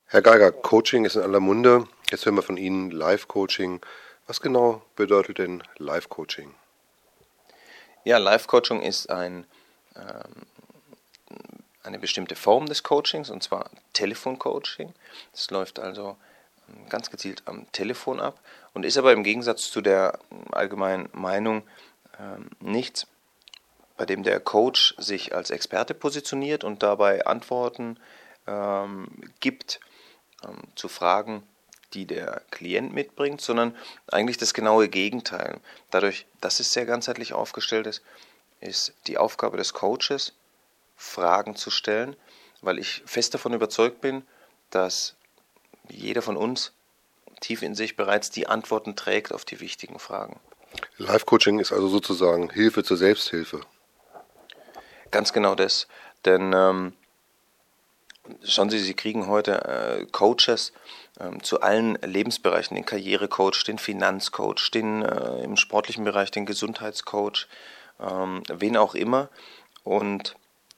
Herr Geiger, Coaching ist in aller Munde. Jetzt hören wir von Ihnen Live-Coaching. Was genau bedeutet denn Live-Coaching? Ja, Live-Coaching ist eine bestimmte Form des Coachings, und zwar Telefoncoaching. Das läuft also ganz gezielt am Telefon ab und ist aber im Gegensatz zu der allgemeinen Meinung nichts, bei dem der Coach sich als Experte positioniert und dabei Antworten gibt zu Fragen, die der Klient mitbringt, sondern eigentlich das genaue Gegenteil. Dadurch, dass es sehr ganzheitlich aufgestellt ist, ist die Aufgabe des Coaches, Fragen zu stellen, weil ich fest davon überzeugt bin, dass jeder von uns tief in sich bereits die Antworten trägt auf die wichtigen Fragen. Live-Coaching ist also sozusagen Hilfe zur Selbsthilfe. Ganz genau das, denn schauen Sie, Sie kriegen heute Coaches zu allen Lebensbereichen, den Karrierecoach, den Finanzcoach, den im sportlichen Bereich den Gesundheitscoach, wen auch immer. Und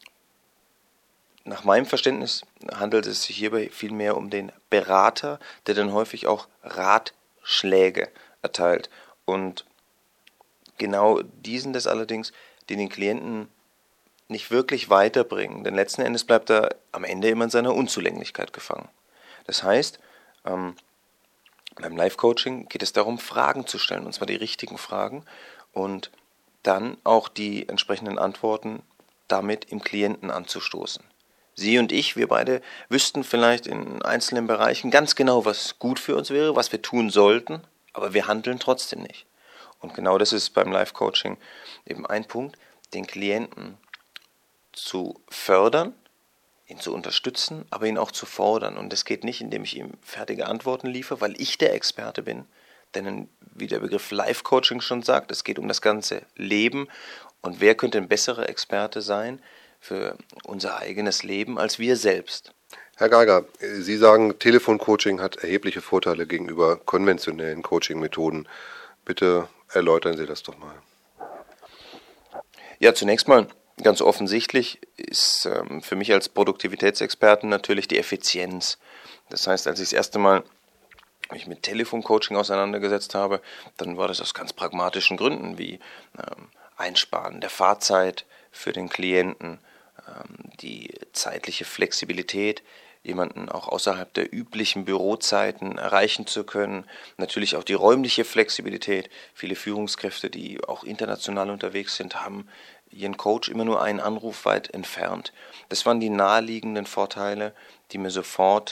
nach meinem Verständnis handelt es sich hierbei vielmehr um den Berater, der dann häufig auch Ratschläge erteilt. Und genau die sind es allerdings, die den Klienten nicht wirklich weiterbringen, denn letzten Endes bleibt er am Ende immer in seiner Unzulänglichkeit gefangen. Das heißt, beim Live-Coaching geht es darum, Fragen zu stellen, und zwar die richtigen Fragen, und dann auch die entsprechenden Antworten damit im Klienten anzustoßen. Sie und ich, wir beide wüssten vielleicht in einzelnen Bereichen ganz genau, was gut für uns wäre, was wir tun sollten, aber wir handeln trotzdem nicht. Und genau das ist beim Live-Coaching eben ein Punkt, den Klienten zu fördern, ihn zu unterstützen, aber ihn auch zu fordern. Und das geht nicht, indem ich ihm fertige Antworten liefere, weil ich der Experte bin. Denn wie der Begriff Life-Coaching schon sagt, es geht um das ganze Leben. Und wer könnte ein besserer Experte sein für unser eigenes Leben als wir selbst? Herr Geiger, Sie sagen, Telefoncoaching hat erhebliche Vorteile gegenüber konventionellen Coaching-Methoden. Bitte erläutern Sie das doch mal. Ja, zunächst mal ganz offensichtlich ist für mich als Produktivitätsexperten natürlich die Effizienz. Das heißt, als ich das erste Mal mich mit Telefoncoaching auseinandergesetzt habe, dann war das aus ganz pragmatischen Gründen wie Einsparen der Fahrzeit für den Klienten, die zeitliche Flexibilität, jemanden auch außerhalb der üblichen Bürozeiten erreichen zu können. Natürlich auch die räumliche Flexibilität. Viele Führungskräfte, die auch international unterwegs sind, haben ihren Coach immer nur einen Anruf weit entfernt. Das waren die naheliegenden Vorteile, die mir sofort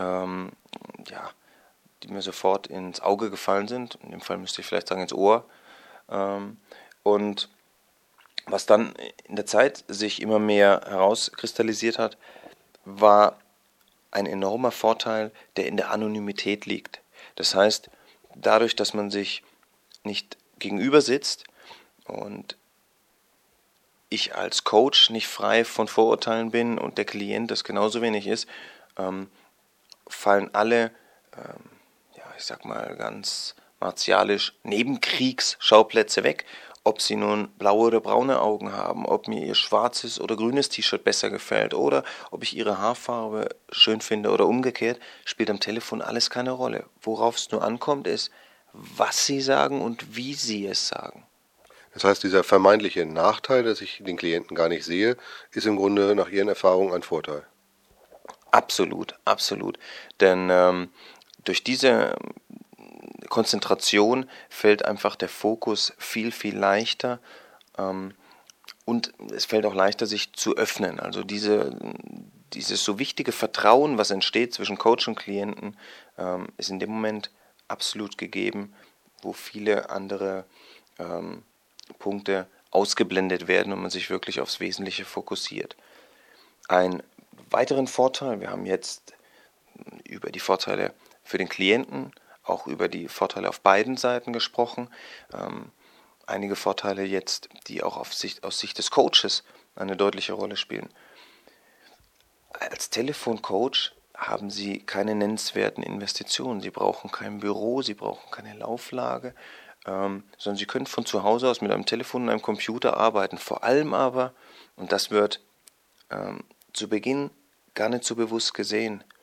ins Auge gefallen sind. In dem Fall müsste ich vielleicht sagen ins Ohr. Und was dann in der Zeit sich immer mehr herauskristallisiert hat, war ein enormer Vorteil, der in der Anonymität liegt. Das heißt, dadurch, dass man sich nicht gegenüber sitzt und ich als Coach nicht frei von Vorurteilen bin und der Klient das genauso wenig ist, fallen alle, ich sag mal ganz martialisch, Nebenkriegsschauplätze weg. Ob sie nun blaue oder braune Augen haben, ob mir ihr schwarzes oder grünes T-Shirt besser gefällt oder ob ich ihre Haarfarbe schön finde oder umgekehrt, spielt am Telefon alles keine Rolle. Worauf es nur ankommt, ist, was sie sagen und wie sie es sagen. Das heißt, dieser vermeintliche Nachteil, dass ich den Klienten gar nicht sehe, ist im Grunde nach Ihren Erfahrungen ein Vorteil. Absolut, absolut. Denn durch diese Konzentration fällt einfach der Fokus viel, viel leichter und es fällt auch leichter, sich zu öffnen. Also dieses so wichtige Vertrauen, was entsteht zwischen Coach und Klienten, ist in dem Moment absolut gegeben, wo viele andere Punkte ausgeblendet werden und man sich wirklich aufs Wesentliche fokussiert. Einen weiteren Vorteil, wir haben jetzt über die Vorteile für den Klienten, auch über die Vorteile auf beiden Seiten gesprochen. Einige Vorteile jetzt, die auch aus Sicht des Coaches eine deutliche Rolle spielen. Als Telefoncoach haben Sie keine nennenswerten Investitionen. Sie brauchen kein Büro, Sie brauchen keine Lauflage, sondern Sie können von zu Hause aus mit einem Telefon und einem Computer arbeiten. Vor allem aber, und das wird zu Beginn gar nicht so bewusst gesehen,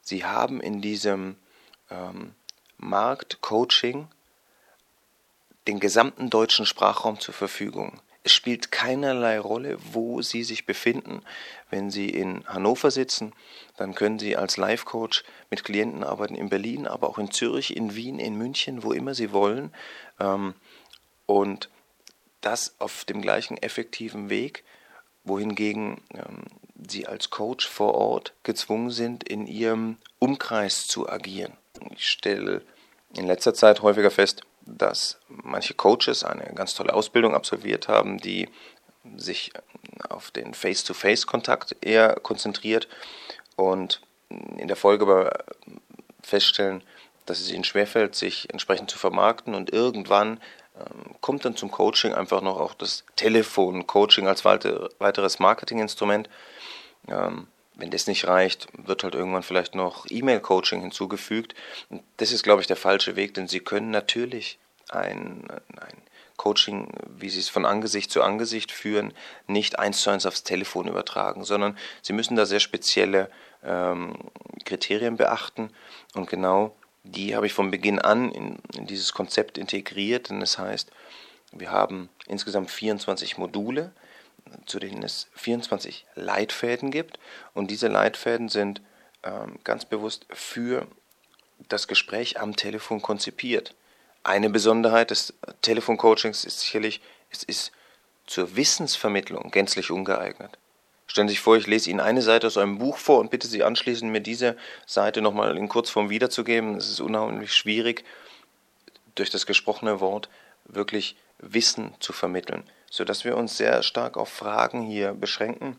Sie haben in diesem Markt Coaching den gesamten deutschen Sprachraum zur Verfügung. Es spielt keinerlei Rolle, wo Sie sich befinden. Wenn Sie in Hannover sitzen, dann können Sie als Life-Coach mit Klienten arbeiten in Berlin, aber auch in Zürich, in Wien, in München, wo immer Sie wollen. Und das auf dem gleichen effektiven Weg, wohingegen Sie als Coach vor Ort gezwungen sind, in Ihrem Umkreis zu agieren. Ich stelle in letzter Zeit häufiger fest, dass manche Coaches eine ganz tolle Ausbildung absolviert haben, die sich auf den Face-to-Face-Kontakt eher konzentriert und in der Folge aber feststellen, dass es ihnen schwerfällt, sich entsprechend zu vermarkten, und irgendwann kommt dann zum Coaching einfach noch auch das Telefon-Coaching als weiteres Marketinginstrument. Wenn das nicht reicht, wird halt irgendwann vielleicht noch E-Mail-Coaching hinzugefügt. Und das ist, glaube ich, der falsche Weg, denn Sie können natürlich ein Coaching, wie Sie es von Angesicht zu Angesicht führen, nicht 1:1 aufs Telefon übertragen, sondern Sie müssen da sehr spezielle Kriterien beachten, und genau die habe ich von Beginn an in dieses Konzept integriert, denn das heißt, wir haben insgesamt 24 Module, zu denen es 24 Leitfäden gibt, und diese Leitfäden sind ganz bewusst für das Gespräch am Telefon konzipiert. Eine Besonderheit des Telefoncoachings ist sicherlich, es ist zur Wissensvermittlung gänzlich ungeeignet. Stellen Sie sich vor, ich lese Ihnen eine Seite aus einem Buch vor und bitte Sie anschließend, mir diese Seite nochmal in Kurzform wiederzugeben. Es ist unheimlich schwierig, durch das gesprochene Wort wirklich Wissen zu vermitteln, sodass wir uns sehr stark auf Fragen hier beschränken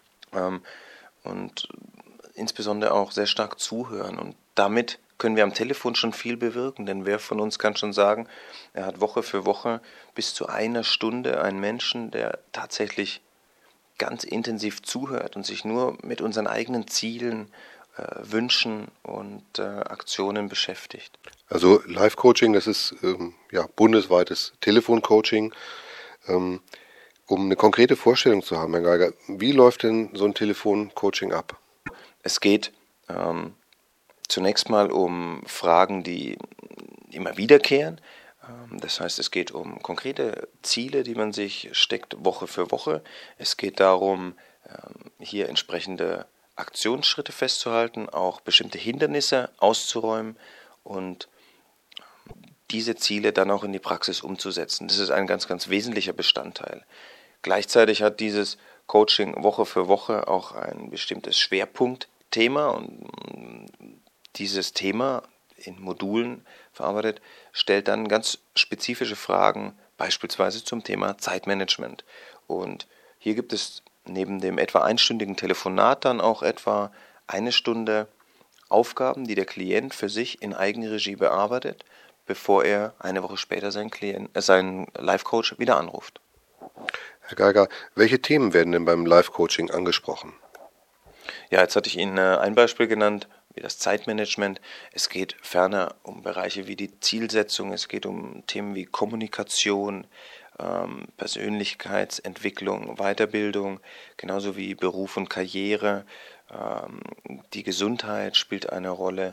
und insbesondere auch sehr stark zuhören. Und damit können wir am Telefon schon viel bewirken, denn wer von uns kann schon sagen, er hat Woche für Woche bis zu einer Stunde einen Menschen, der tatsächlich ganz intensiv zuhört und sich nur mit unseren eigenen Zielen, Wünschen und Aktionen beschäftigt. Also Live-Coaching, das ist bundesweites Telefoncoaching. Um eine konkrete Vorstellung zu haben, Herr Geiger, wie läuft denn so ein Telefoncoaching ab? Es geht zunächst mal um Fragen, die immer wiederkehren. Das heißt, es geht um konkrete Ziele, die man sich steckt, Woche für Woche. Es geht darum, hier entsprechende Aktionsschritte festzuhalten, auch bestimmte Hindernisse auszuräumen und diese Ziele dann auch in die Praxis umzusetzen. Das ist ein ganz, ganz wesentlicher Bestandteil. Gleichzeitig hat dieses Coaching Woche für Woche auch ein bestimmtes Schwerpunktthema, und dieses Thema in Modulen verarbeitet, stellt dann ganz spezifische Fragen, beispielsweise zum Thema Zeitmanagement. Und hier gibt es neben dem etwa einstündigen Telefonat dann auch etwa eine Stunde Aufgaben, die der Klient für sich in Eigenregie bearbeitet, bevor er eine Woche später seinen Life-Coach wieder anruft. Herr Geiger, welche Themen werden denn beim Live-Coaching angesprochen? Ja, jetzt hatte ich Ihnen ein Beispiel genannt, wie das Zeitmanagement. Es geht ferner um Bereiche wie die Zielsetzung, es geht um Themen wie Kommunikation, Persönlichkeitsentwicklung, Weiterbildung, genauso wie Beruf und Karriere. Die Gesundheit spielt eine Rolle,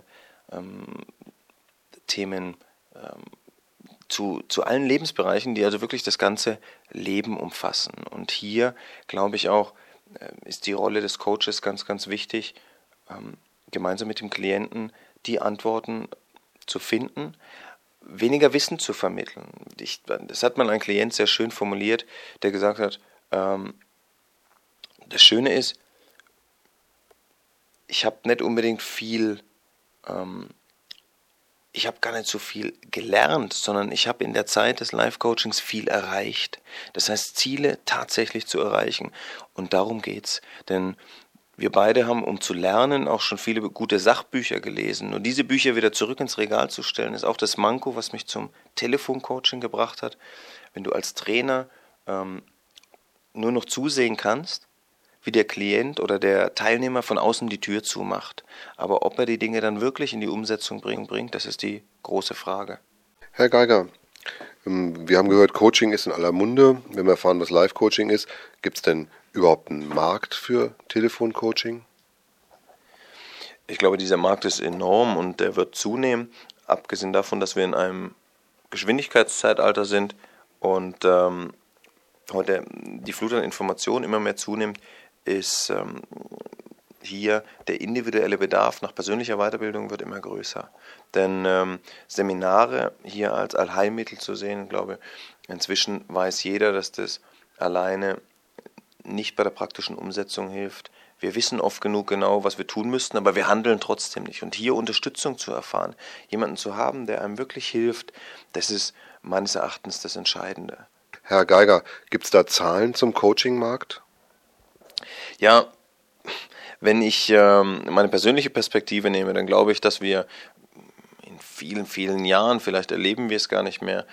Themen zu allen Lebensbereichen, die also wirklich das ganze Leben umfassen. Und hier, glaube ich auch, ist die Rolle des Coaches ganz, ganz wichtig, gemeinsam mit dem Klienten die Antworten zu finden, weniger Wissen zu vermitteln. Das hat mal ein Klient sehr schön formuliert, der gesagt hat, das Schöne ist, ich habe nicht unbedingt ich habe gar nicht so viel gelernt, sondern ich habe in der Zeit des Live-Coachings viel erreicht. Das heißt, Ziele tatsächlich zu erreichen. Und darum geht's. Denn wir beide haben, um zu lernen, auch schon viele gute Sachbücher gelesen. Und diese Bücher wieder zurück ins Regal zu stellen, ist auch das Manko, was mich zum Telefoncoaching gebracht hat. Wenn du als Trainer nur noch zusehen kannst, wie der Klient oder der Teilnehmer von außen die Tür zumacht. Aber ob er die Dinge dann wirklich in die Umsetzung bringt, das ist die große Frage. Herr Geiger, wir haben gehört, Coaching ist in aller Munde. Wenn wir erfahren, was Live-Coaching ist, gibt es denn überhaupt einen Markt für Telefoncoaching? Ich glaube, dieser Markt ist enorm und der wird zunehmen, abgesehen davon, dass wir in einem Geschwindigkeitszeitalter sind und heute die Flut an Informationen immer mehr zunimmt, ist hier der individuelle Bedarf nach persönlicher Weiterbildung wird immer größer. Denn Seminare hier als Allheilmittel zu sehen, glaube ich, inzwischen weiß jeder, dass das alleine nicht bei der praktischen Umsetzung hilft. Wir wissen oft genug genau, was wir tun müssten, aber wir handeln trotzdem nicht. Und hier Unterstützung zu erfahren, jemanden zu haben, der einem wirklich hilft, das ist meines Erachtens das Entscheidende. Herr Geiger, gibt es da Zahlen zum Coaching-Markt? Ja, wenn ich meine persönliche Perspektive nehme, dann glaube ich, dass wir in vielen, vielen Jahren, vielleicht erleben wir es gar nicht mehr,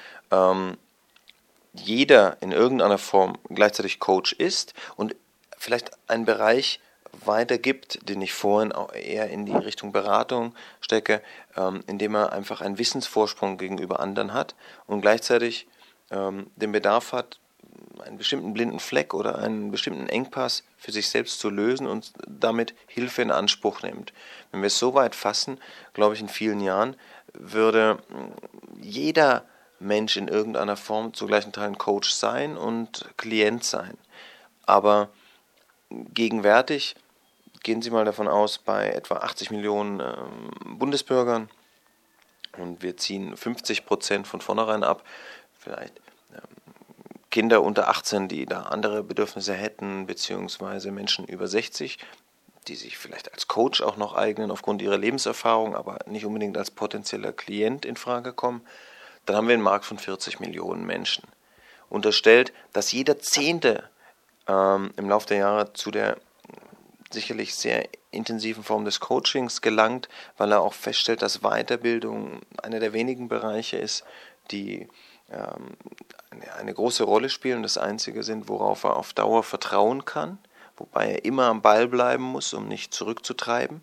jeder in irgendeiner Form gleichzeitig Coach ist und vielleicht einen Bereich weitergibt, den ich vorhin auch eher in die Richtung Beratung stecke, indem er einfach einen Wissensvorsprung gegenüber anderen hat und gleichzeitig den Bedarf hat, einen bestimmten blinden Fleck oder einen bestimmten Engpass für sich selbst zu lösen und damit Hilfe in Anspruch nimmt. Wenn wir es so weit fassen, glaube ich, in vielen Jahren würde jeder Mensch in irgendeiner Form zu gleichen Teilen Coach sein und Klient sein. Aber gegenwärtig gehen Sie mal davon aus, bei etwa 80 Millionen Bundesbürgern und wir ziehen 50% von vornherein ab, vielleicht Kinder unter 18, die da andere Bedürfnisse hätten, beziehungsweise Menschen über 60, die sich vielleicht als Coach auch noch eignen aufgrund ihrer Lebenserfahrung, aber nicht unbedingt als potenzieller Klient in Frage kommen, dann haben wir einen Markt von 40 Millionen Menschen. Unterstellt, dass jeder Zehnte im Laufe der Jahre zu der sicherlich sehr intensiven Form des Coachings gelangt, weil er auch feststellt, dass Weiterbildung einer der wenigen Bereiche ist, die eine große Rolle spielen, das einzige sind, worauf er auf Dauer vertrauen kann, wobei er immer am Ball bleiben muss, um nicht zurückzutreiben,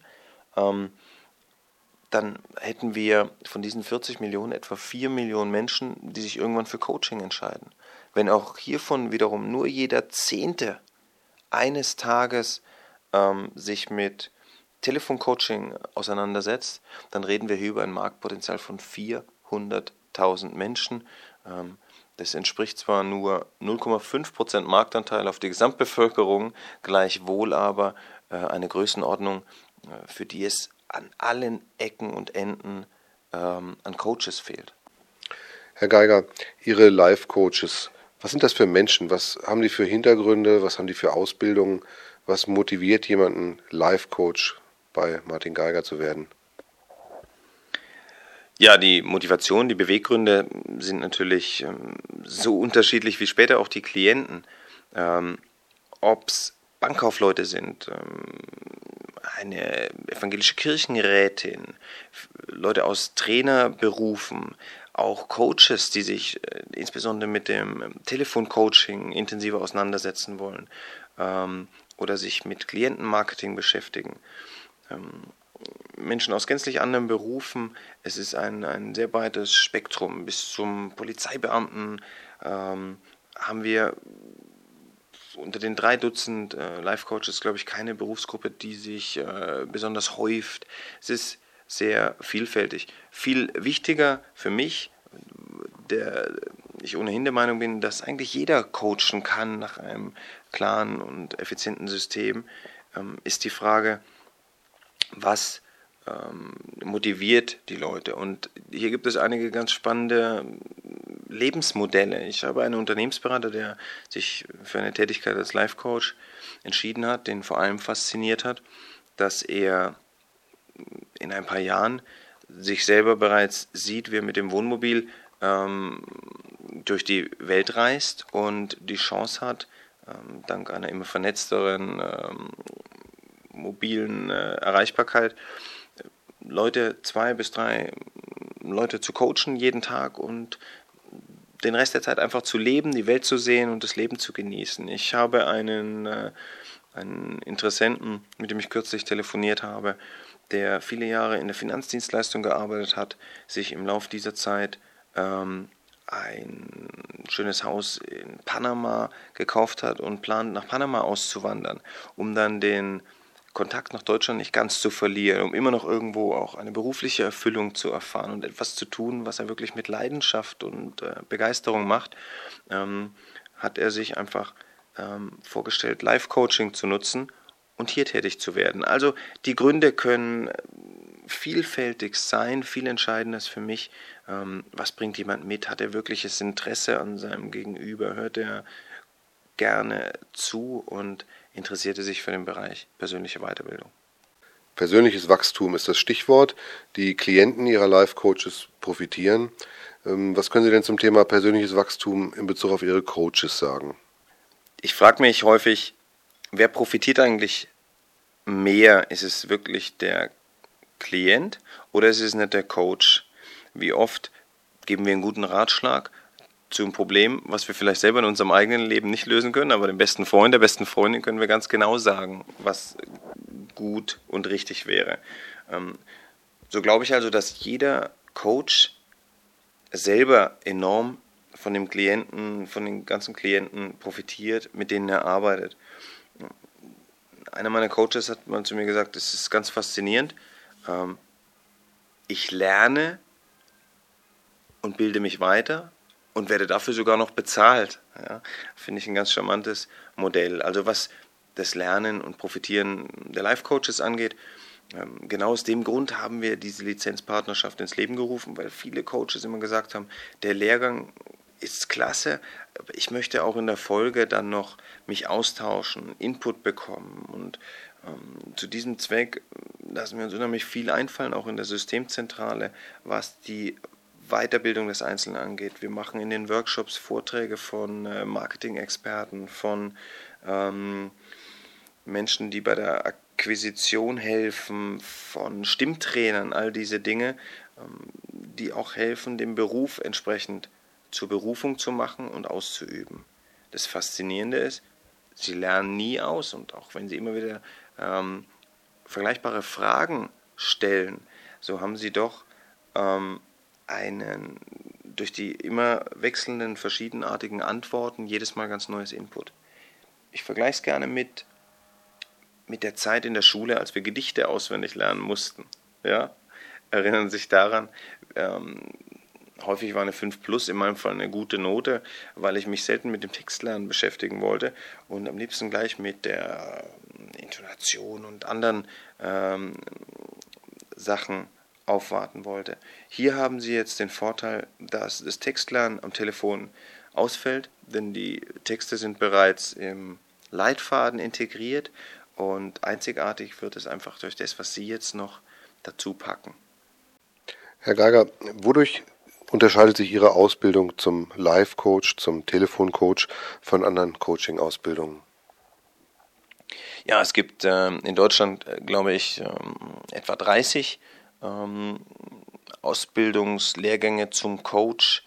dann hätten wir von diesen 40 Millionen etwa 4 Millionen Menschen, die sich irgendwann für Coaching entscheiden. Wenn auch hiervon wiederum nur jeder Zehnte eines Tages sich mit Telefoncoaching auseinandersetzt, dann reden wir hier über ein Marktpotenzial von 400.000 Menschen. Das entspricht zwar nur 0,5% Marktanteil auf die Gesamtbevölkerung, gleichwohl aber eine Größenordnung, für die es an allen Ecken und Enden an Coaches fehlt. Herr Geiger, Ihre Life-Coaches, was sind das für Menschen? Was haben die für Hintergründe? Was haben die für Ausbildungen? Was motiviert jemanden, Life-Coach bei Martin Geiger zu werden? Ja, die Motivation, die Beweggründe sind natürlich so unterschiedlich wie später auch die Klienten. Ob es Bankkaufleute sind, eine evangelische Kirchenrätin, Leute aus Trainerberufen, auch Coaches, die sich insbesondere mit dem Telefoncoaching intensiver auseinandersetzen wollen oder sich mit Klientenmarketing beschäftigen. Menschen aus gänzlich anderen Berufen. Es ist ein sehr breites Spektrum. Bis zum Polizeibeamten haben wir unter den 3 Dutzend Life-Coaches, glaube ich, keine Berufsgruppe, die sich besonders häuft. Es ist sehr vielfältig. Viel wichtiger für mich, der ich ohnehin der Meinung bin, dass eigentlich jeder coachen kann nach einem klaren und effizienten System, ist die Frage, was motiviert die Leute. Und hier gibt es einige ganz spannende Lebensmodelle. Ich habe einen Unternehmensberater, der sich für eine Tätigkeit als Life-Coach entschieden hat, den vor allem fasziniert hat, dass er in ein paar Jahren sich selber bereits sieht, wie er mit dem Wohnmobil durch die Welt reist und die Chance hat, dank einer immer vernetzteren mobilen Erreichbarkeit, Leute, 2 bis 3 Leute zu coachen jeden Tag und den Rest der Zeit einfach zu leben, die Welt zu sehen und das Leben zu genießen. Ich habe einen Interessenten, mit dem ich kürzlich telefoniert habe, der viele Jahre in der Finanzdienstleistung gearbeitet hat, sich im Laufe dieser Zeit ein schönes Haus in Panama gekauft hat und plant, nach Panama auszuwandern, um dann den Kontakt nach Deutschland nicht ganz zu verlieren, um immer noch irgendwo auch eine berufliche Erfüllung zu erfahren und etwas zu tun, was er wirklich mit Leidenschaft und Begeisterung macht, hat er sich einfach vorgestellt, Live-Coaching zu nutzen und hier tätig zu werden. Also die Gründe können vielfältig sein. Viel entscheidend ist für mich, was bringt jemand mit? Hat er wirkliches Interesse an seinem Gegenüber? Hört er gerne zu und interessiert er sich für den Bereich persönliche Weiterbildung? Persönliches Wachstum ist das Stichwort. Die Klienten ihrer Life-Coaches profitieren. Was können Sie denn zum Thema persönliches Wachstum in Bezug auf Ihre Coaches sagen? Ich frage mich häufig, wer profitiert eigentlich mehr? Ist es wirklich der Klient oder ist es nicht der Coach? Wie oft geben wir einen guten Ratschlag zu einem Problem, was wir vielleicht selber in unserem eigenen Leben nicht lösen können, aber dem besten Freund, der besten Freundin können wir ganz genau sagen, was gut und richtig wäre. So glaube ich also, dass jeder Coach selber enorm von dem Klienten, von den ganzen Klienten profitiert, mit denen er arbeitet. Einer meiner Coaches hat mal zu mir gesagt, das ist ganz faszinierend. Ich lerne und bilde mich weiter und werde dafür sogar noch bezahlt. Ja, finde ich ein ganz charmantes Modell. Also was das Lernen und Profitieren der Life-Coaches angeht, genau aus dem Grund haben wir diese Lizenzpartnerschaft ins Leben gerufen, weil viele Coaches immer gesagt haben, der Lehrgang ist klasse, aber ich möchte auch in der Folge dann noch mich austauschen, Input bekommen und zu diesem Zweck lassen wir uns unheimlich viel einfallen, auch in der Systemzentrale, was die Weiterbildung des Einzelnen angeht. Wir machen in den Workshops Vorträge von Marketing-Experten, von Menschen, die bei der Akquisition helfen, von Stimmtrainern, all diese Dinge, die auch helfen, den Beruf entsprechend zur Berufung zu machen und auszuüben. Das Faszinierende ist, sie lernen nie aus und auch wenn sie immer wieder vergleichbare Fragen stellen, so haben sie doch durch die immer wechselnden, verschiedenartigen Antworten jedes Mal ganz neues Input. Ich vergleiche es gerne mit der Zeit in der Schule, als wir Gedichte auswendig lernen mussten. Ja? Erinnern sich daran, häufig war eine 5+, in meinem Fall eine gute Note, weil ich mich selten mit dem Textlernen beschäftigen wollte und am liebsten gleich mit der Intonation und anderen Sachen aufwarten wollte. Hier haben Sie jetzt den Vorteil, dass das Textlernen am Telefon ausfällt, denn die Texte sind bereits im Leitfaden integriert und einzigartig wird es einfach durch das, was Sie jetzt noch dazu packen. Herr Geiger, wodurch unterscheidet sich Ihre Ausbildung zum Life-Coach, zum Telefoncoach von anderen Coaching-Ausbildungen? Ja, es gibt in Deutschland, glaube ich, etwa 30 Ausbildungslehrgänge zum Coach,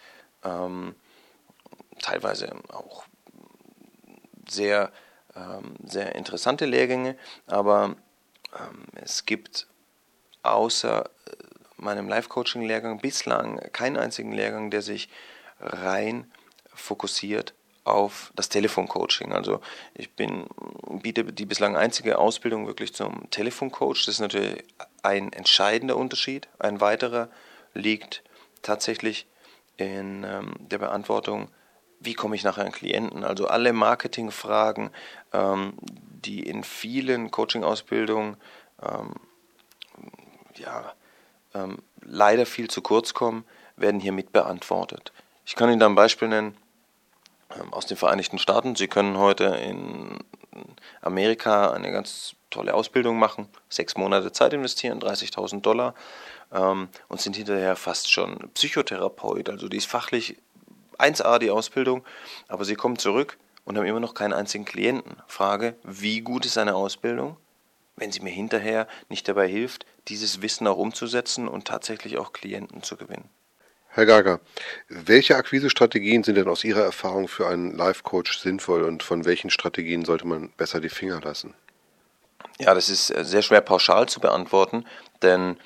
teilweise auch sehr interessante Lehrgänge, aber es gibt außer meinem Life-Coaching-Lehrgang bislang keinen einzigen Lehrgang, der sich rein fokussiert auf das Telefoncoaching. Also ich biete die bislang einzige Ausbildung wirklich zum Telefoncoach. Das ist natürlich ein entscheidender Unterschied. Ein weiterer liegt tatsächlich in der Beantwortung, wie komme ich nachher an Klienten? Also alle Marketingfragen, die in vielen Coaching-Ausbildungen leider viel zu kurz kommen, werden hier mit beantwortet. Ich kann Ihnen da ein Beispiel nennen aus den Vereinigten Staaten. Sie können heute in Amerika eine ganz tolle Ausbildung machen, 6 Monate Zeit investieren, $30.000 und sind hinterher fast schon Psychotherapeut. Also die ist fachlich 1A die Ausbildung, aber Sie kommen zurück und haben immer noch keinen einzigen Klienten. Frage, wie gut ist eine Ausbildung, wenn sie mir hinterher nicht dabei hilft, dieses Wissen auch umzusetzen und tatsächlich auch Klienten zu gewinnen? Herr Geiger, welche Akquisestrategien sind denn aus Ihrer Erfahrung für einen Life-Coach sinnvoll und von welchen Strategien sollte man besser die Finger lassen? Ja, das ist sehr schwer pauschal zu beantworten, denn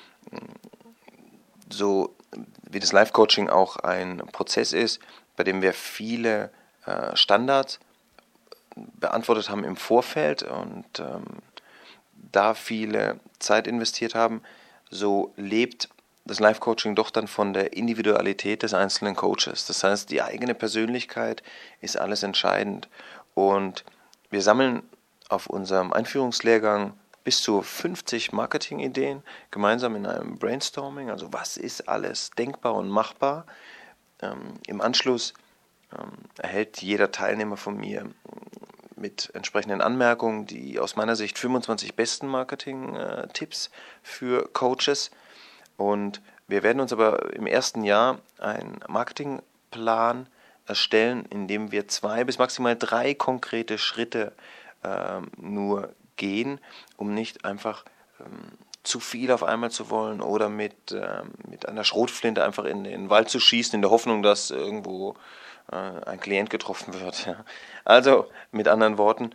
so wie das Life-Coaching auch ein Prozess ist, bei dem wir viele Standards beantwortet haben im Vorfeld und da viele Zeit investiert haben, so lebt das Life-Coaching doch dann von der Individualität des einzelnen Coaches. Das heißt, die eigene Persönlichkeit ist alles entscheidend. Und wir sammeln auf unserem Einführungslehrgang bis zu 50 Marketingideen gemeinsam in einem Brainstorming. Also was ist alles denkbar und machbar? Im Anschluss erhält jeder Teilnehmer von mir mit entsprechenden Anmerkungen die aus meiner Sicht 25 besten Marketing-Tipps für Coaches. Und wir werden uns aber im ersten Jahr einen Marketingplan erstellen, in dem wir 2 bis maximal 3 konkrete Schritte nur gehen, um nicht einfach zu viel auf einmal zu wollen oder mit einer Schrotflinte einfach in den Wald zu schießen, in der Hoffnung, dass irgendwo ein Klient getroffen wird. Ja. Also mit anderen Worten,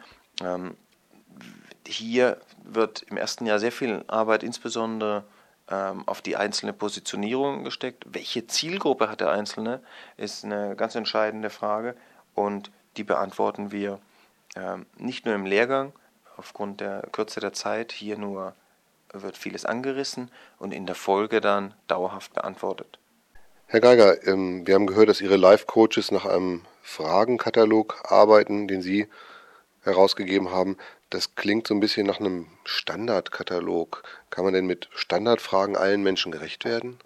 hier wird im ersten Jahr sehr viel Arbeit insbesondere auf die einzelne Positionierung gesteckt. Welche Zielgruppe hat der Einzelne, ist eine ganz entscheidende Frage und die beantworten wir nicht nur im Lehrgang, aufgrund der Kürze der Zeit, hier nur wird vieles angerissen und in der Folge dann dauerhaft beantwortet. Herr Geiger, wir haben gehört, dass Ihre Life-Coaches nach einem Fragenkatalog arbeiten, den Sie herausgegeben haben. Das klingt so ein bisschen nach einem Standardkatalog. Kann man denn mit Standardfragen allen Menschen gerecht werden?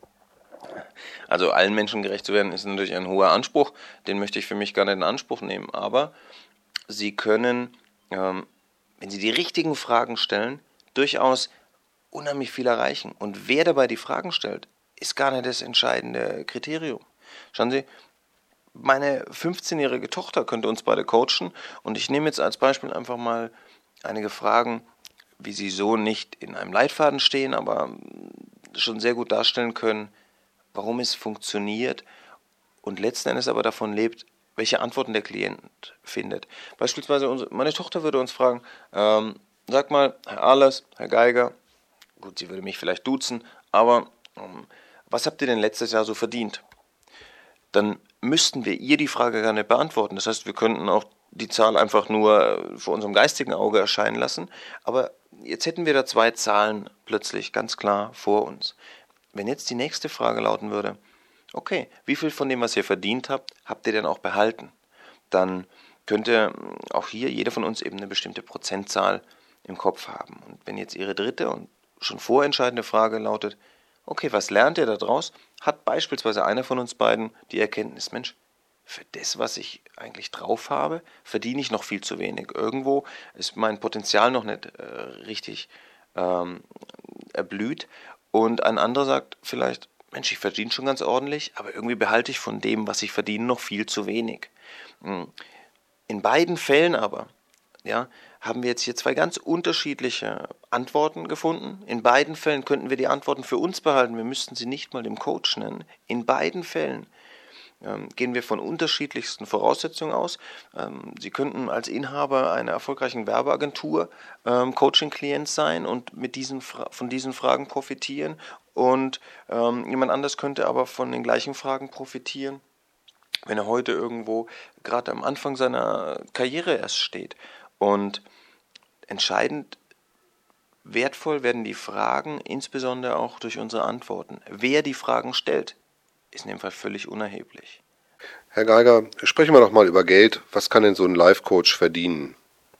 Also allen Menschen gerecht zu werden, ist natürlich ein hoher Anspruch. Den möchte ich für mich gar nicht in Anspruch nehmen. Aber Sie können, wenn Sie die richtigen Fragen stellen, durchaus unheimlich viel erreichen. Und wer dabei die Fragen stellt, ist gar nicht das entscheidende Kriterium. Schauen Sie, meine 15-jährige Tochter könnte uns beide coachen und ich nehme jetzt als Beispiel einfach mal einige Fragen, wie sie so nicht in einem Leitfaden stehen, aber schon sehr gut darstellen können, warum es funktioniert und letzten Endes aber davon lebt, welche Antworten der Klient findet. Beispielsweise meine Tochter würde uns fragen, sag mal, Herr Ahlers, Herr Geiger, gut, sie würde mich vielleicht duzen, aber was habt ihr denn letztes Jahr so verdient? Dann müssten wir ihr die Frage gar nicht beantworten. Das heißt, wir könnten auch die Zahl einfach nur vor unserem geistigen Auge erscheinen lassen. Aber jetzt hätten wir da 2 Zahlen plötzlich ganz klar vor uns. Wenn jetzt die nächste Frage lauten würde, okay, wie viel von dem, was ihr verdient habt, habt ihr denn auch behalten? Dann könnte auch hier jeder von uns eben eine bestimmte Prozentzahl im Kopf haben. Und wenn jetzt Ihre dritte und schon vorentscheidende Frage lautet, okay, was lernt ihr daraus? Hat beispielsweise einer von uns beiden die Erkenntnis, Mensch, für das, was ich eigentlich drauf habe, verdiene ich noch viel zu wenig. Irgendwo ist mein Potenzial noch nicht richtig erblüht. Und ein anderer sagt vielleicht, Mensch, ich verdiene schon ganz ordentlich, aber irgendwie behalte ich von dem, was ich verdiene, noch viel zu wenig. In beiden Fällen aber, ja, haben wir jetzt hier 2 ganz unterschiedliche Antworten gefunden. In beiden Fällen könnten wir die Antworten für uns behalten. Wir müssten sie nicht mal dem Coach nennen. In beiden Fällen gehen wir von unterschiedlichsten Voraussetzungen aus. Sie könnten als Inhaber einer erfolgreichen Werbeagentur Coaching-Klient sein und von diesen Fragen profitieren. Und jemand anders könnte aber von den gleichen Fragen profitieren, wenn er heute irgendwo gerade am Anfang seiner Karriere erst steht. Und entscheidend wertvoll werden die Fragen, insbesondere auch durch unsere Antworten. Wer die Fragen stellt, ist in dem Fall völlig unerheblich. Herr Geiger, sprechen wir doch mal über Geld. Was kann denn so ein Life-Coach verdienen?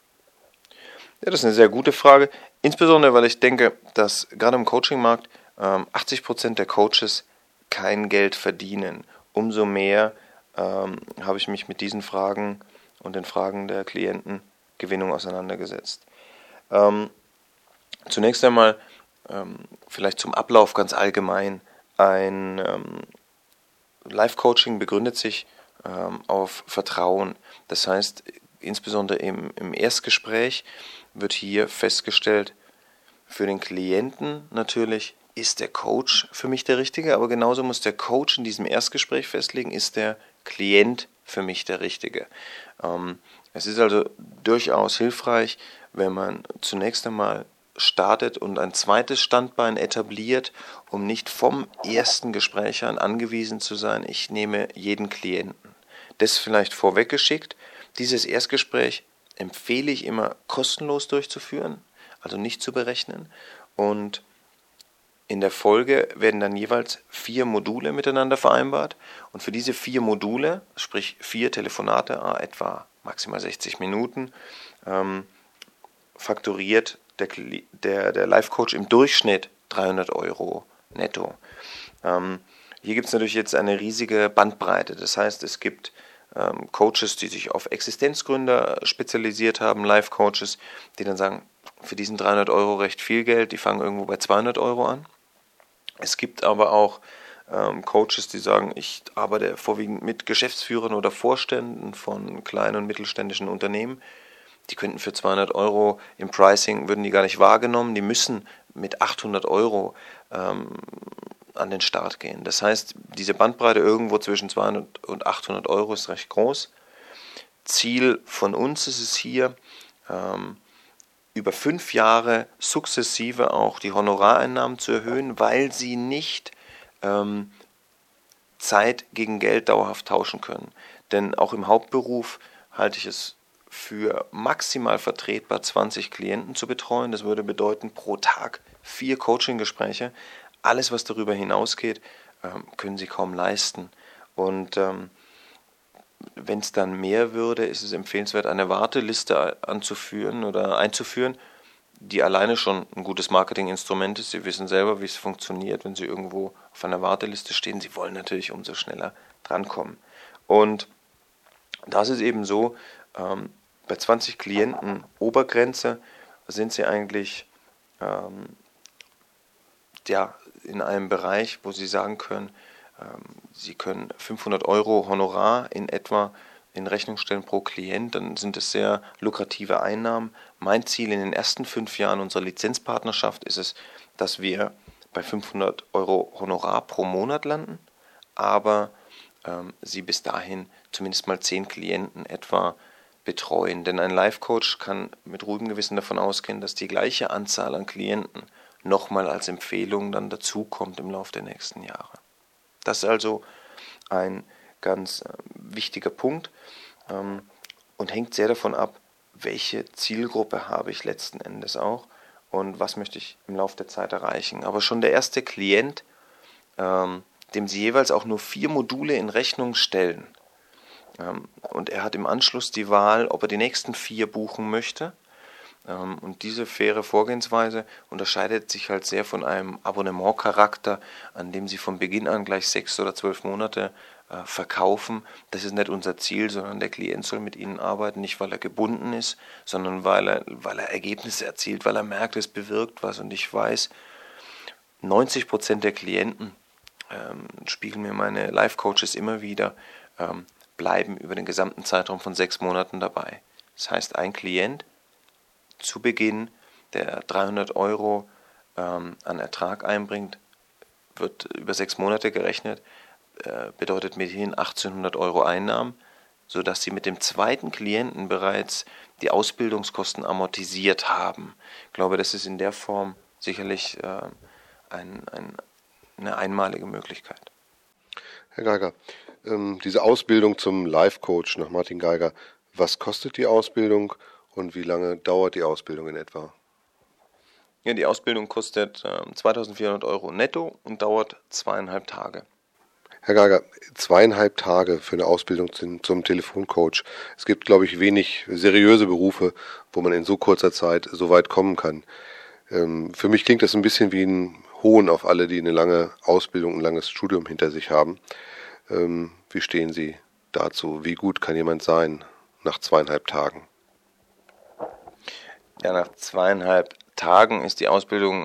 Ja, das ist eine sehr gute Frage. Insbesondere, weil ich denke, dass gerade im Coaching-Markt 80% der Coaches kein Geld verdienen. Umso mehr habe ich mich mit diesen Fragen und den Fragen der Klientengewinnung auseinandergesetzt. Zunächst einmal vielleicht zum Ablauf ganz allgemein. Ein Life-Coaching begründet sich auf Vertrauen. Das heißt, insbesondere im Erstgespräch wird hier festgestellt, für den Klienten natürlich, ist der Coach für mich der Richtige, aber genauso muss der Coach in diesem Erstgespräch festlegen, ist der Klient für mich der Richtige. Es ist also durchaus hilfreich, wenn man zunächst einmal startet und ein zweites Standbein etabliert, um nicht vom ersten Gespräch an angewiesen zu sein, ich nehme jeden Klienten. Das vielleicht vorweggeschickt. Dieses Erstgespräch empfehle ich immer kostenlos durchzuführen. also nicht zu berechnen. Und in der Folge werden dann jeweils 4 Module miteinander vereinbart. Und für diese 4 Module, sprich 4 Telefonate, etwa maximal 60 Minuten, fakturiert der Life-Coach im Durchschnitt 300 Euro netto. Hier gibt es natürlich jetzt eine riesige Bandbreite. Das heißt, es gibt Coaches, die sich auf Existenzgründer spezialisiert haben, Life-Coaches, die dann sagen, für diesen 300 Euro recht viel Geld, die fangen irgendwo bei 200 Euro an. Es gibt aber auch Coaches, die sagen, ich arbeite vorwiegend mit Geschäftsführern oder Vorständen von kleinen und mittelständischen Unternehmen. Die könnten für 200 Euro im Pricing, würden die gar nicht wahrgenommen, die müssen mit 800 Euro an den Start gehen. Das heißt, diese Bandbreite irgendwo zwischen 200 und 800 Euro ist recht groß. Ziel von uns ist es hier, über 5 Jahre sukzessive auch die Honorareinnahmen zu erhöhen, weil sie nicht Zeit gegen Geld dauerhaft tauschen können. Denn auch im Hauptberuf halte ich es für maximal vertretbar, 20 Klienten zu betreuen. Das würde bedeuten, pro Tag 4 Coaching-Gespräche. Alles, was darüber hinausgeht, können Sie kaum leisten. Und wenn es dann mehr würde, ist es empfehlenswert, eine Warteliste anzuführen oder einzuführen, die alleine schon ein gutes Marketinginstrument ist. Sie wissen selber, wie es funktioniert, wenn Sie irgendwo auf einer Warteliste stehen. Sie wollen natürlich umso schneller drankommen. Und das ist eben so, bei 20 Klienten Obergrenze sind Sie eigentlich in einem Bereich, wo Sie sagen können, Sie können 500 Euro Honorar in etwa in Rechnung stellen pro Klient, dann sind es sehr lukrative Einnahmen. Mein Ziel in den ersten 5 Jahren unserer Lizenzpartnerschaft ist es, dass wir bei 500 Euro Honorar pro Monat landen, aber Sie bis dahin zumindest mal 10 Klienten etwa betreuen. Denn ein Life-Coach kann mit ruhigem Gewissen davon ausgehen, dass die gleiche Anzahl an Klienten nochmal als Empfehlung dann dazukommt im Laufe der nächsten Jahre. Das ist also ein ganz wichtiger Punkt und hängt sehr davon ab, welche Zielgruppe habe ich letzten Endes auch und was möchte ich im Laufe der Zeit erreichen. Aber schon der erste Klient, dem Sie jeweils auch nur 4 Module in Rechnung stellen, und er hat im Anschluss die Wahl, ob er die nächsten 4 buchen möchte. Und diese faire Vorgehensweise unterscheidet sich halt sehr von einem Abonnementcharakter, an dem Sie von Beginn an gleich 6 oder 12 Monate verkaufen. Das ist nicht unser Ziel, sondern der Klient soll mit Ihnen arbeiten, nicht weil er gebunden ist, sondern weil er Ergebnisse erzielt, weil er merkt, es bewirkt was. Und ich weiß, 90% der Klienten, spiegeln mir meine Life-Coaches immer wieder, bleiben über den gesamten Zeitraum von 6 Monaten dabei. Das heißt, ein Klient zu Beginn, der 300 Euro an Ertrag einbringt, wird über 6 Monate gerechnet, bedeutet mithin 1800 Euro Einnahmen, sodass Sie mit dem zweiten Klienten bereits die Ausbildungskosten amortisiert haben. Ich glaube, das ist in der Form sicherlich eine einmalige Möglichkeit. Herr Geiger, diese Ausbildung zum Life-Coach nach Martin Geiger, was kostet die Ausbildung und wie lange dauert die Ausbildung in etwa? Ja, die Ausbildung kostet 2.400 Euro netto und dauert 2,5 Tage. Herr Geiger, 2,5 Tage für eine Ausbildung zum Telefoncoach. Es gibt, glaube ich, wenig seriöse Berufe, wo man in so kurzer Zeit so weit kommen kann. Für mich klingt das ein bisschen wie ein Hohn auf alle, die eine lange Ausbildung, ein langes Studium hinter sich haben. Wie stehen Sie dazu? Wie gut kann jemand sein nach 2,5 Tagen? Ja, nach 2,5 Tagen ist die Ausbildung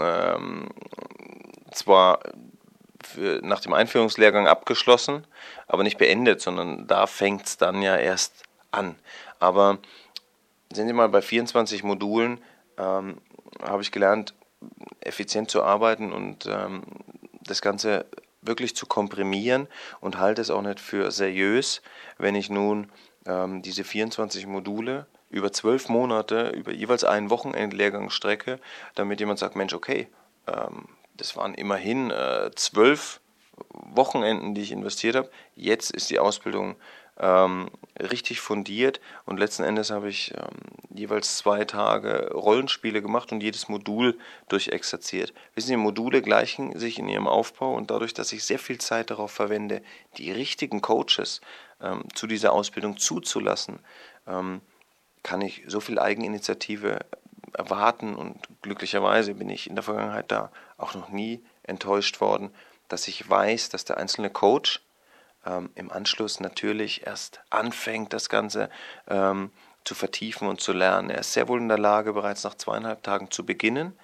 zwar nach dem Einführungslehrgang abgeschlossen, aber nicht beendet, sondern da fängt es dann ja erst an. Aber sehen Sie mal, bei 24 Modulen habe ich gelernt, effizient zu arbeiten und das Ganze wirklich zu komprimieren und halte es auch nicht für seriös, wenn ich nun diese 24 Module über 12 Monate, über jeweils einen Wochenendlehrgang strecke, damit jemand sagt, Mensch, okay, das waren immerhin 12 Wochenenden, die ich investiert habe, jetzt ist die Ausbildung richtig fundiert, und letzten Endes habe ich jeweils 2 Tage Rollenspiele gemacht und jedes Modul durchexerziert. Wissen Sie, Module gleichen sich in ihrem Aufbau, und dadurch, dass ich sehr viel Zeit darauf verwende, die richtigen Coaches zu dieser Ausbildung zuzulassen, kann ich so viel Eigeninitiative erwarten, und glücklicherweise bin ich in der Vergangenheit da auch noch nie enttäuscht worden, dass ich weiß, dass der einzelne Coach im Anschluss natürlich erst anfängt, das Ganze zu vertiefen und zu lernen. Er ist sehr wohl in der Lage, bereits nach 2,5 Tagen zu beginnen,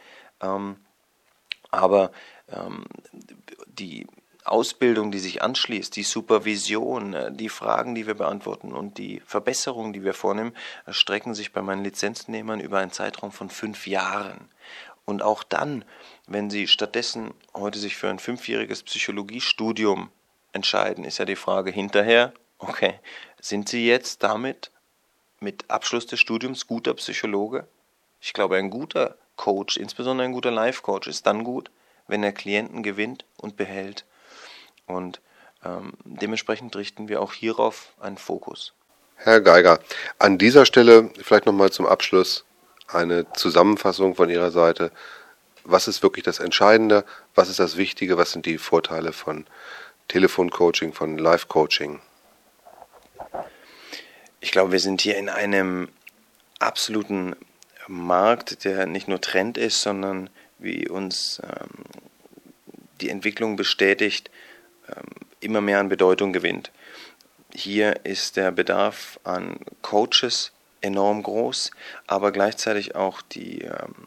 aber die Ausbildung, die sich anschließt, die Supervision, die Fragen, die wir beantworten und die Verbesserungen, die wir vornehmen, strecken sich bei meinen Lizenznehmern über einen Zeitraum von 5 Jahren. Und auch dann, wenn sie stattdessen heute sich für ein 5-jähriges Psychologiestudium entscheiden, ist ja die Frage hinterher, okay, sind sie jetzt damit mit Abschluss des Studiums guter Psychologe? Ich glaube, ein guter Coach, insbesondere ein guter Life-Coach, ist dann gut, wenn er Klienten gewinnt und behält. Und dementsprechend richten wir auch hierauf einen Fokus. Herr Geiger, an dieser Stelle vielleicht nochmal zum Abschluss eine Zusammenfassung von Ihrer Seite. Was ist wirklich das Entscheidende? Was ist das Wichtige? Was sind die Vorteile von Telefoncoaching, von Live-Coaching? Ich glaube, wir sind hier in einem absoluten Markt, der nicht nur Trend ist, sondern wie uns die Entwicklung bestätigt, immer mehr an Bedeutung gewinnt. Hier ist der Bedarf an Coaches enorm groß, aber gleichzeitig auch die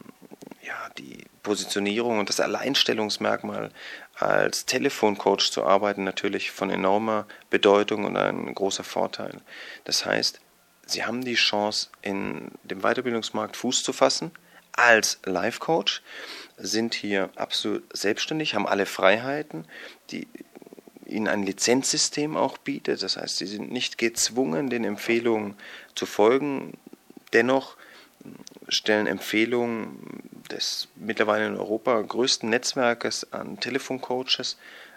Positionierung und das Alleinstellungsmerkmal als Telefoncoach zu arbeiten natürlich von enormer Bedeutung und ein großer Vorteil. Das heißt, Sie haben die Chance, in dem Weiterbildungsmarkt Fuß zu fassen als Life-Coach, sind hier absolut selbstständig, haben alle Freiheiten, die Ihnen ein Lizenzsystem auch bietet. Das heißt, Sie sind nicht gezwungen, den Empfehlungen zu folgen. Dennoch stellen Empfehlungen des mittlerweile in Europa größten Netzwerkes an Telefoncoaches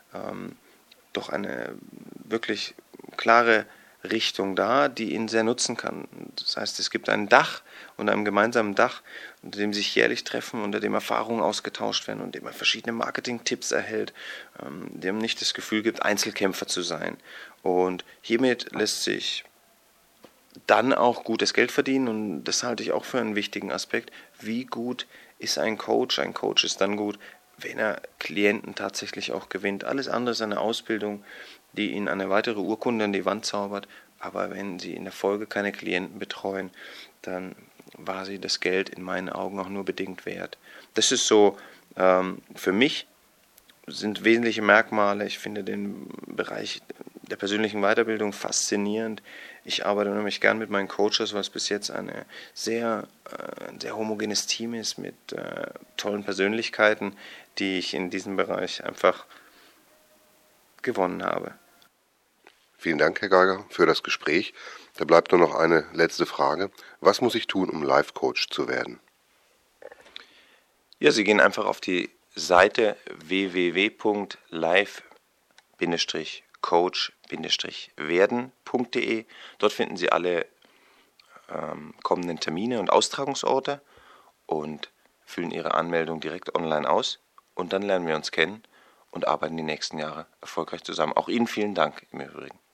doch eine wirklich klare Richtung dar, die Ihnen sehr nutzen kann. Das heißt, es gibt ein Dach, unter einem gemeinsamen Dach, unter dem Sie sich jährlich treffen, unter dem Erfahrungen ausgetauscht werden und dem man verschiedene Marketing-Tipps erhält, dem nicht das Gefühl gibt, Einzelkämpfer zu sein. Und hiermit lässt sich dann auch gutes Geld verdienen, und das halte ich auch für einen wichtigen Aspekt. Wie gut ist ein Coach? Ein Coach ist dann gut, wenn er Klienten tatsächlich auch gewinnt. Alles andere ist eine Ausbildung, die Ihnen eine weitere Urkunde an die Wand zaubert, aber wenn Sie in der Folge keine Klienten betreuen, dann war sie das Geld in meinen Augen auch nur bedingt wert. Das ist so, für mich sind wesentliche Merkmale. Ich finde den Bereich der persönlichen Weiterbildung faszinierend. Ich arbeite nämlich gern mit meinen Coaches, weil es bis jetzt ein sehr homogenes Team ist mit tollen Persönlichkeiten, die ich in diesem Bereich einfach gewonnen habe. Vielen Dank, Herr Geiger, für das Gespräch. Da bleibt nur noch eine letzte Frage. Was muss ich tun, um Life-Coach zu werden? Ja, Sie gehen einfach auf die Seite www.live-coach-werden.de. Dort finden Sie alle kommenden Termine und Austragungsorte und füllen Ihre Anmeldung direkt online aus. Und dann lernen wir uns kennen und arbeiten die nächsten Jahre erfolgreich zusammen. Auch Ihnen vielen Dank im Übrigen.